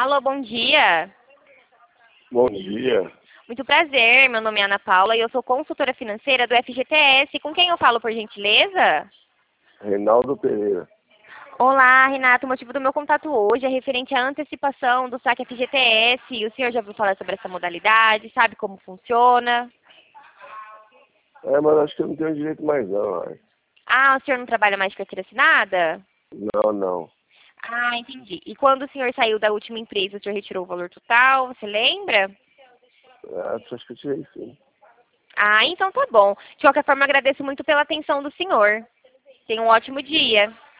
Alô, bom dia. Bom dia, Muito prazer, meu nome é Ana Paula e eu sou consultora financeira do FGTS. Com quem eu falo, por gentileza? Reinaldo Pereira. Olá, Renato. O motivo do meu contato hoje é referente à antecipação do saque FGTS. O senhor já ouviu falar sobre essa modalidade? Sabe como funciona? Mas acho que eu não tenho direito mais não, ai. Ah, o senhor não trabalha mais de carteira assinada? Não, não. Ah, entendi. E quando o senhor saiu da última empresa, o senhor retirou o valor total? Você lembra? Acho que eu tirei sim. Ah, então tá bom. De qualquer forma, agradeço muito pela atenção do senhor. Tenha um ótimo dia.